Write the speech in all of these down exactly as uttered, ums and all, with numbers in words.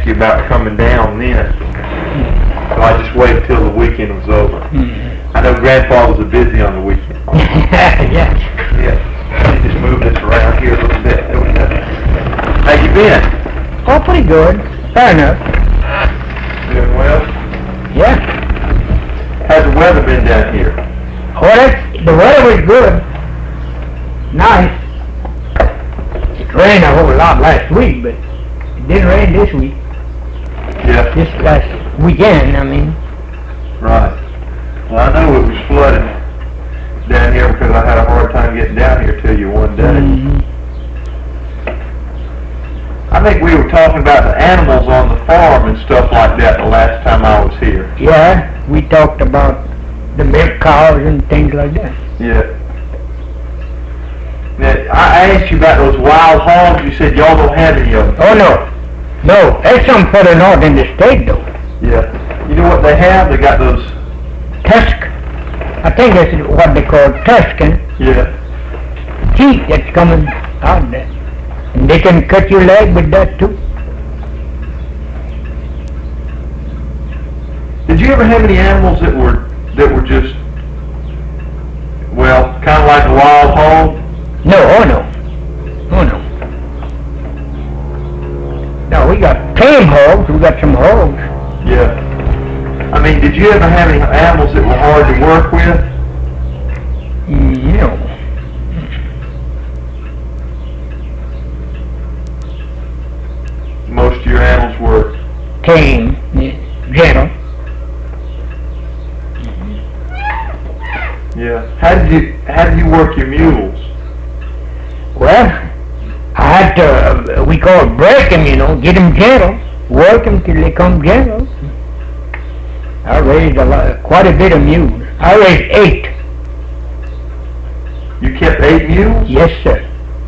ask you about coming down then. So I just waited till the weekend was over. Mm-hmm. I know grandfathers are busy on the weekend. Yeah. Yeah. Let me just move this around here a little bit. There we go. How you been? Oh, pretty good. Fair enough. Doing well? Yeah. How's the weather been down here? Oh, that's, the weather was good. Nice. It rained a whole lot last week, but it didn't rain this week. Yeah. This last weekend, I mean. Right. Well, I know it was flooding down here because I had a hard time getting down here till you one day. Mm-hmm. I think we were talking about the animals on the farm and stuff like that the last time I was here. Yeah, we talked about the milk cows and things like that. Yeah. Now, I asked you about those wild hogs. You said y'all don't have any of them. Oh, no. No, there's some further north in the state, though. Yeah. You know what they have? They got those... Tusk. I think that's what they call Tuscan. Yeah. Teeth that's coming out there. And they can cut your leg with that, too. Did you ever have any animals that were that were just, well, kind of like a wild hog? No, oh no. Oh no. No, we got tame hogs. We got some hogs. Yeah. I mean, did you ever have any animals that were hard to work with? No. Most of your animals were... Tame, gentle. Yeah. How did you How did you work your mules? Well, I had to, uh, we call it break them, you know, get them gentle, work them till they come gentle. I raised a lot, quite a bit of mules. I raised eight. You kept eight mules? Yes, sir.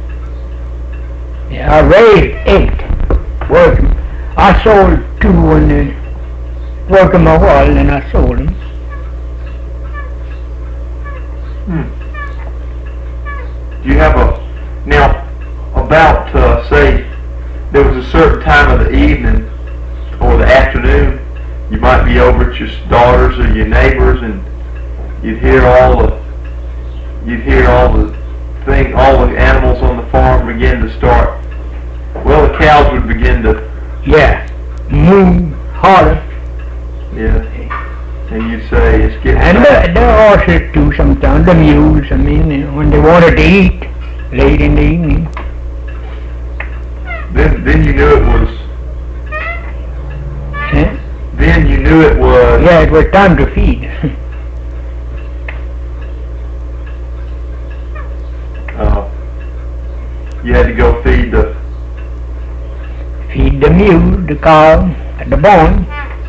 Yeah, I raised eight. Work 'em. I sold two and uh, worked them a while and I sold them. Hmm. Do you have a... Now, about, uh, say, there was a certain time of the evening or the afternoon, you might be over at your daughter's or your neighbor's and you'd hear all the, you'd hear all the thing, all the animals on the farm begin to start, well, the cows would begin to, Yeah, moo harder. yeah, and you'd say, it's getting And bad. the, the horses too sometimes, the mules, I mean, you know, when they wanted to eat late in the evening. Then, then you knew it was, Eh? then you knew it was, Yeah, it was time to feed. uh, you had to go feed the, Feed the mule, the cow, and the barn.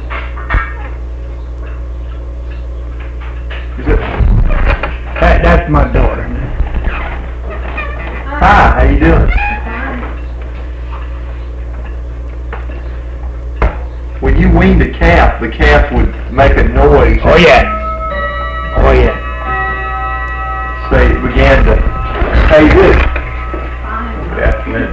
is it, That, that's my daughter. hi, how you doing? When you weaned a calf, the calf would make a noise. Oh yeah. Oh yeah. Say it began to, how you doing? Good afternoon.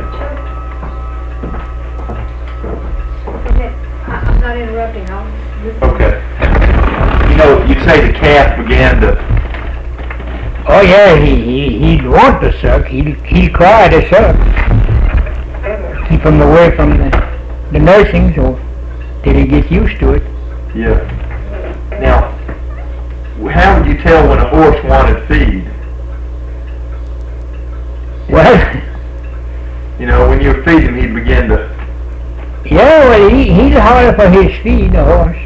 I'm not interrupting, I'll... Okay. You know, you say the calf began to, Oh yeah, he, he, he'd want to suck. He'd, he'd cry to suck. Keep him away from the, the nursing, so till he gets used to it. yeah. Now, how would you tell when a horse wanted feed? Well, You know, when you were feeding him, he'd begin to, yeah, well, he, he'd holler for his feed, the horse.